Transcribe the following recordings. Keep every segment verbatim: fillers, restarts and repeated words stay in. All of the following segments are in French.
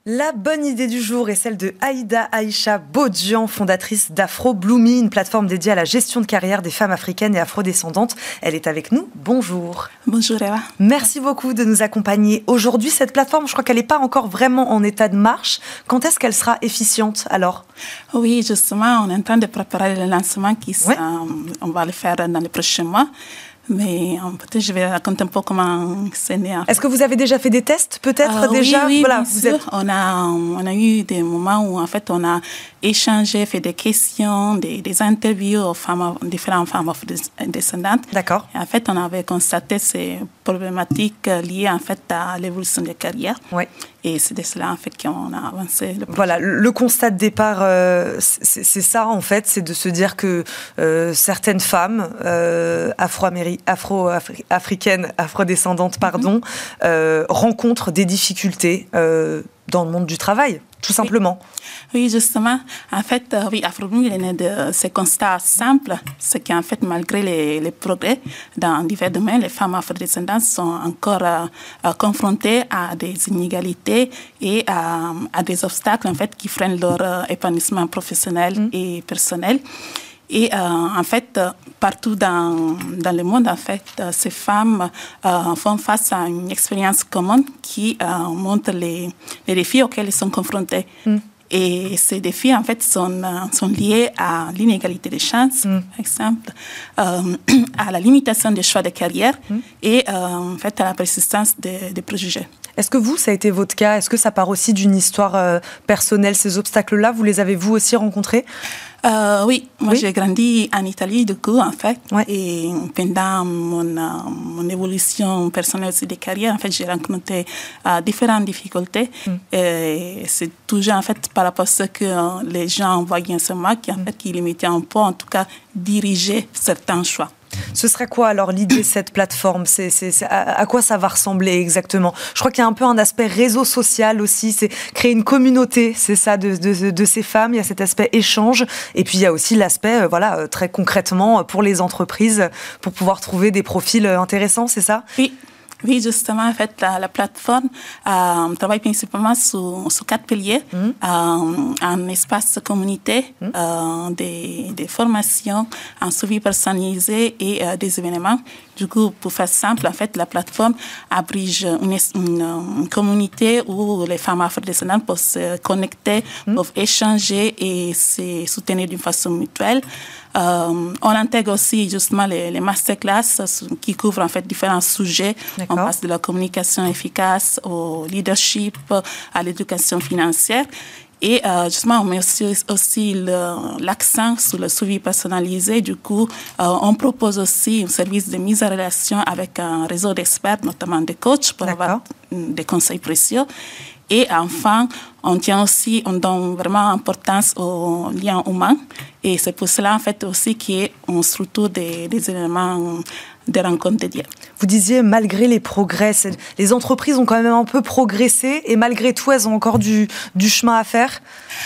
La bonne idée du jour est celle de Aïda Aïcha Bodian, fondatrice d'Afro Bloomy, une plateforme dédiée à la gestion de carrière des femmes africaines et afrodescendantes. Elle est avec nous. Bonjour. Bonjour Eva. Merci beaucoup de nous accompagner aujourd'hui. Cette plateforme, je crois qu'elle n'est pas encore vraiment en état de marche. Quand est-ce qu'elle sera efficiente alors ? Oui, justement, on est en train de préparer le lancement qui ouais. euh, on va le faire dans les prochains mois. Mais peut-être je vais raconter un peu comment c'est né. Est-ce que vous avez déjà fait des tests, peut-être euh, déjà Oui, oui voilà, bien vous sûr. Êtes... On a, on a eu des moments où en fait on a échangé, fait des questions, des, des interviews aux femmes, différentes femmes afrodescendantes. D'accord. Et en fait, on avait constaté ces problématiques liées en fait à l'évolution des carrières. Oui. Et c'est de cela en fait qu'on a avancé. Le voilà, le constat de départ, euh, c'est, c'est ça en fait, c'est de se dire que euh, certaines femmes euh, afro-américaines, afro-africaines, afrodescendantes, pardon, mm-hmm. euh, rencontrent des difficultés euh, dans le monde du travail, tout simplement. Oui, oui justement. En fait, euh, oui, Afro Bloomy est né de ce constat simple, c'est qu'en fait, malgré les, les progrès dans divers domaines, les femmes afrodescendantes sont encore euh, euh, confrontées à des inégalités et à, à des obstacles en fait qui freinent leur euh, épanouissement professionnel mm. et personnel. Et euh, en fait, euh, partout dans, dans le monde, en fait, euh, ces femmes euh, font face à une expérience commune qui euh, montre les, les défis auxquels elles sont confrontées. Mm. Et ces défis, en fait, sont, euh, sont liés à l'inégalité des chances, mm. par exemple, euh, à la limitation des choix de carrière mm. et, euh, en fait, à la persistance des, des préjugés. Est-ce que vous, ça a été votre cas ? Est-ce que ça part aussi d'une histoire euh, personnelle, ces obstacles-là ? Vous les avez vous aussi rencontrés ? Euh, oui, moi oui. j'ai grandi en Italie du coup en fait ouais. et pendant mon, euh, mon évolution personnelle aussi de carrière en fait j'ai rencontré euh, différentes difficultés mm. et c'est toujours en fait par rapport à ce que euh, les gens voyaient sur moi qui en mm. fait qui limitaient un peu en tout cas diriger certains choix. Ce serait quoi alors l'idée de cette plateforme ? c'est, c'est, c'est, à, à quoi ça va ressembler exactement ? Je crois qu'il y a un peu un aspect réseau social aussi, c'est créer une communauté, c'est ça, de, de, de ces femmes. Il y a cet aspect échange et puis il y a aussi l'aspect, euh, voilà, très concrètement pour les entreprises, pour pouvoir trouver des profils intéressants, c'est ça ? Oui. Oui, justement, en fait, la, la plateforme euh, travaille principalement sur, sur quatre piliers. Mmh. Euh, un espace communauté, mmh. euh, des, des formations, un suivi personnalisé et euh, des événements. Du coup, pour faire simple, en fait, la plateforme abrige une, une, une communauté où les femmes afrodescendantes peuvent se connecter, mmh. peuvent échanger et se soutenir d'une façon mutuelle. Euh, on intègre aussi justement les, les masterclass qui couvrent en fait différents sujets. D'accord. On passe de la communication efficace au leadership, à l'éducation financière. Et euh, justement, on met aussi, aussi le, l'accent sur le suivi personnalisé. Du coup, euh, on propose aussi un service de mise en relation avec un réseau d'experts, notamment des coachs, pour D'accord. avoir des conseils précieux. Et enfin, on tient aussi, on donne vraiment importance aux liens humains. Et c'est pour cela, en fait, aussi qu'on structure des, des éléments de rencontres dédiées. Vous disiez, malgré les progrès, les entreprises ont quand même un peu progressé et malgré tout, elles ont encore du, du chemin à faire ?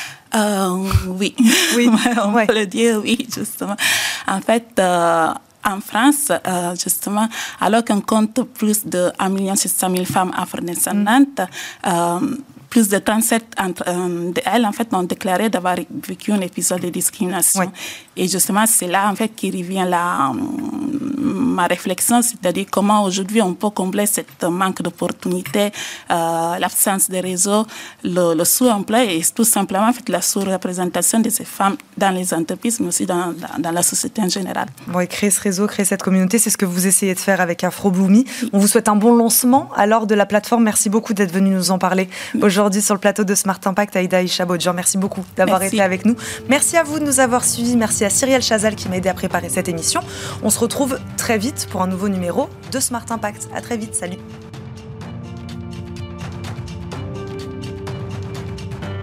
euh, Oui, oui. on ouais. peut le dire, oui, justement. En fait, euh, en France, euh, justement, alors qu'on compte plus de un million six cent mille femmes afrodescendantes, mm. euh, plus de trente-sept entre, euh, d'elles, en fait, ont déclaré d'avoir vécu un épisode de discrimination. Oui. Et justement, c'est là, en fait, qui revient la, ma réflexion, c'est-à-dire comment aujourd'hui on peut combler cette manque d'opportunités, euh, l'absence de réseau, le, le sous-emploi et tout simplement, en fait, la sous-représentation de ces femmes dans les entreprises, mais aussi dans, dans, dans la société en général. Oui, créer ce réseau, créer cette communauté, c'est ce que vous essayez de faire avec Afro Bloomy. Oui. On vous souhaite un bon lancement alors de la plateforme. Merci beaucoup d'être venu nous en parler oui. aujourd'hui sur le plateau de Smart Impact. Aïda Aïcha Bodian, merci beaucoup d'avoir merci. été avec nous. Merci à vous de nous avoir suivis. Merci à Cyrielle Chazal qui m'a aidé à préparer cette émission. On se retrouve très vite pour un nouveau numéro de Smart Impact. À très vite, salut.